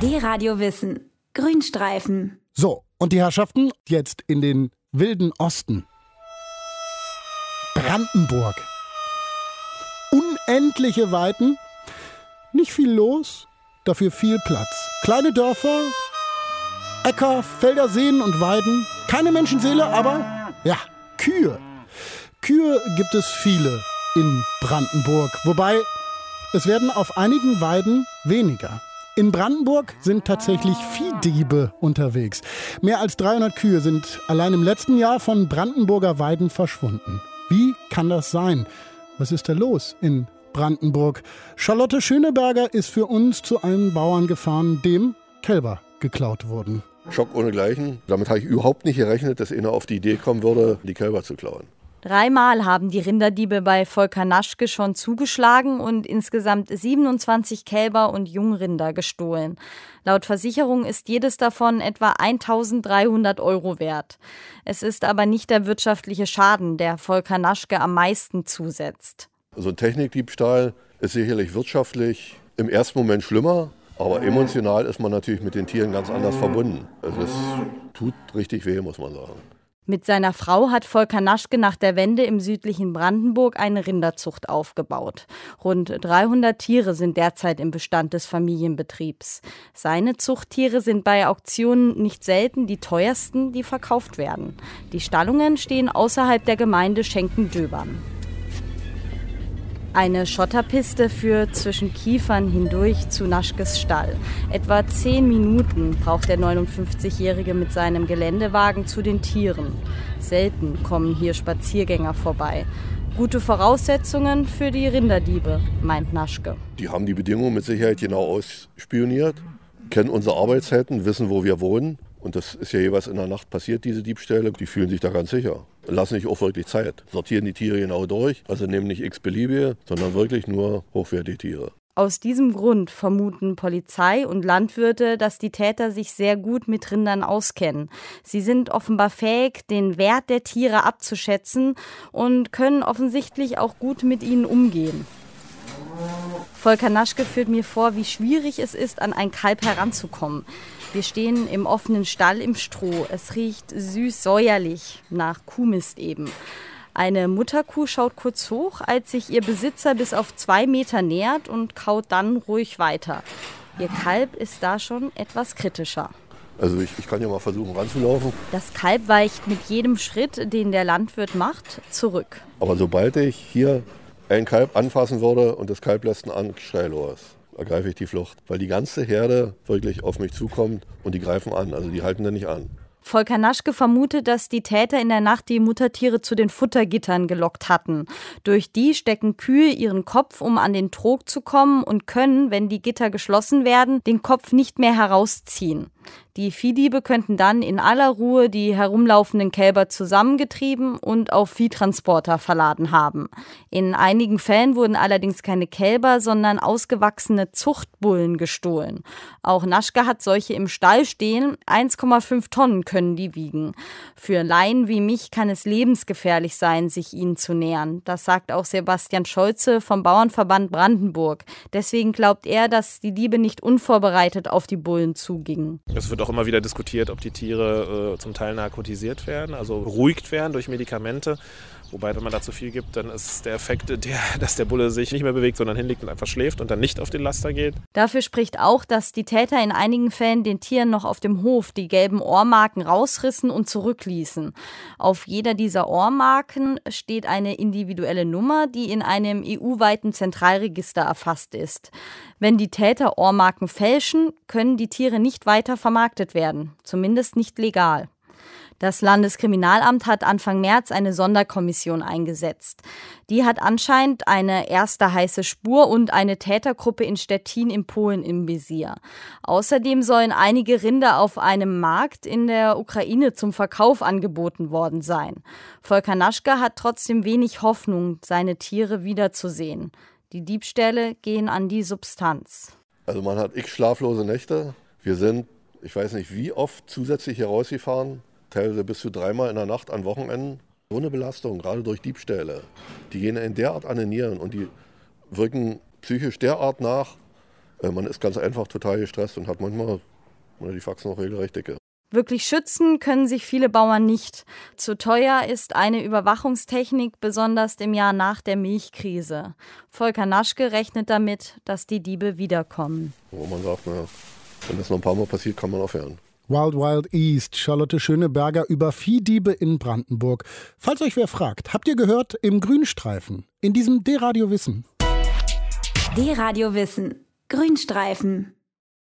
D-Radio Wissen. Grünstreifen. So, und die Herrschaften jetzt in den wilden Osten. Brandenburg. Unendliche Weiten, nicht viel los, dafür viel Platz. Kleine Dörfer, Äcker, Felder, Seen und Weiden. Keine Menschenseele, aber ja, Kühe. Kühe gibt es viele in Brandenburg, wobei es werden auf einigen Weiden weniger. In Brandenburg sind tatsächlich Viehdiebe unterwegs. Mehr als 300 Kühe sind allein im letzten Jahr von Brandenburger Weiden verschwunden. Wie kann das sein? Was ist da los in Brandenburg? Charlotte Schöneberger ist für uns zu einem Bauern gefahren, dem Kälber geklaut wurden. Schock ohnegleichen. Damit habe ich überhaupt nicht gerechnet, dass einer auf die Idee kommen würde, die Kälber zu klauen. 3-mal haben die Rinderdiebe bei Volker Naschke schon zugeschlagen und insgesamt 27 Kälber und Jungrinder gestohlen. Laut Versicherung ist jedes davon etwa 1.300 € wert. Es ist aber nicht der wirtschaftliche Schaden, der Volker Naschke am meisten zusetzt. So ein Technikdiebstahl ist sicherlich wirtschaftlich im ersten Moment schlimmer, aber emotional ist man natürlich mit den Tieren ganz anders verbunden. Also es tut richtig weh, muss man sagen. Mit seiner Frau hat Volker Naschke nach der Wende im südlichen Brandenburg eine Rinderzucht aufgebaut. Rund 300 Tiere sind derzeit im Bestand des Familienbetriebs. Seine Zuchttiere sind bei Auktionen nicht selten die teuersten, die verkauft werden. Die Stallungen stehen außerhalb der Gemeinde Schenken-Döbern. Eine Schotterpiste führt zwischen Kiefern hindurch zu Naschkes Stall. Etwa 10 Minuten braucht der 59-Jährige mit seinem Geländewagen zu den Tieren. Selten kommen hier Spaziergänger vorbei. Gute Voraussetzungen für die Rinderdiebe, meint Naschke. Die haben die Bedingungen mit Sicherheit genau ausspioniert, kennen unsere Arbeitszeiten, wissen, wo wir wohnen. Und das ist ja jeweils in der Nacht passiert, diese Diebstähle. Die fühlen sich da ganz sicher. Lassen sich auch wirklich Zeit. Sortieren die Tiere genau durch. Also nehmen nicht x-beliebige, sondern wirklich nur hochwertige Tiere. Aus diesem Grund vermuten Polizei und Landwirte, dass die Täter sich sehr gut mit Rindern auskennen. Sie sind offenbar fähig, den Wert der Tiere abzuschätzen und können offensichtlich auch gut mit ihnen umgehen. Volker Naschke führt mir vor, wie schwierig es ist, an ein Kalb heranzukommen. Wir stehen im offenen Stall im Stroh. Es riecht süß-säuerlich, nach Kuhmist eben. Eine Mutterkuh schaut kurz hoch, als sich ihr Besitzer bis auf 2 Meter nähert und kaut dann ruhig weiter. Ihr Kalb ist da schon etwas kritischer. Also ich kann ja mal versuchen ranzulaufen. Das Kalb weicht mit jedem Schritt, den der Landwirt macht, zurück. Aber sobald ich hier ein Kalb anfassen würde und das Kalb lässt einen Anschrei los, ergreife ich die Flucht, weil die ganze Herde wirklich auf mich zukommt und die greifen an, also die halten da nicht an. Volker Naschke vermutet, dass die Täter in der Nacht die Muttertiere zu den Futtergittern gelockt hatten. Durch die stecken Kühe ihren Kopf, um an den Trog zu kommen und können, wenn die Gitter geschlossen werden, den Kopf nicht mehr herausziehen. Die Viehdiebe könnten dann in aller Ruhe die herumlaufenden Kälber zusammengetrieben und auf Viehtransporter verladen haben. In einigen Fällen wurden allerdings keine Kälber, sondern ausgewachsene Zuchtbullen gestohlen. Auch Naschke hat solche im Stall stehen. 1,5 Tonnen können die wiegen. Für Laien wie mich kann es lebensgefährlich sein, sich ihnen zu nähern. Das sagt auch Sebastian Scholze vom Bauernverband Brandenburg. Deswegen glaubt er, dass die Diebe nicht unvorbereitet auf die Bullen zugingen. Es wird auch immer wieder diskutiert, ob die Tiere zum Teil narkotisiert werden, also beruhigt werden durch Medikamente. Wobei, wenn man da zu viel gibt, dann ist der Effekt, dass der Bulle sich nicht mehr bewegt, sondern hinlegt und einfach schläft und dann nicht auf den Laster geht. Dafür spricht auch, dass die Täter in einigen Fällen den Tieren noch auf dem Hof die gelben Ohrmarken rausrissen und zurückließen. Auf jeder dieser Ohrmarken steht eine individuelle Nummer, die in einem EU-weiten Zentralregister erfasst ist. Wenn die Täter Ohrmarken fälschen, können die Tiere nicht weiter vermarktet werden, zumindest nicht legal. Das Landeskriminalamt hat Anfang März eine Sonderkommission eingesetzt. Die hat anscheinend eine erste heiße Spur und eine Tätergruppe in Stettin in Polen im Visier. Außerdem sollen einige Rinder auf einem Markt in der Ukraine zum Verkauf angeboten worden sein. Volker Naschke hat trotzdem wenig Hoffnung, seine Tiere wiederzusehen. Die Diebstähle gehen an die Substanz. Also man hat x schlaflose Nächte. Wir sind, ich weiß nicht wie oft, zusätzlich hier rausgefahren. Teilweise bis zu 3-mal in der Nacht an Wochenenden. So eine Belastung, gerade durch Diebstähle, die gehen in derart an den Nieren und die wirken psychisch derart nach. Man ist ganz einfach total gestresst und hat manchmal die Faxen auch regelrecht dicke. Wirklich schützen können sich viele Bauern nicht. Zu teuer ist eine Überwachungstechnik, besonders im Jahr nach der Milchkrise. Volker Naschke rechnet damit, dass die Diebe wiederkommen. Wo man sagt, wenn das noch ein paar Mal passiert, kann man aufhören. Wild Wild East, Charlotte Schöneberger über Viehdiebe in Brandenburg. Falls euch wer fragt, habt ihr gehört, im Grünstreifen, in diesem D-Radio Wissen. D-Radio Wissen. Grünstreifen.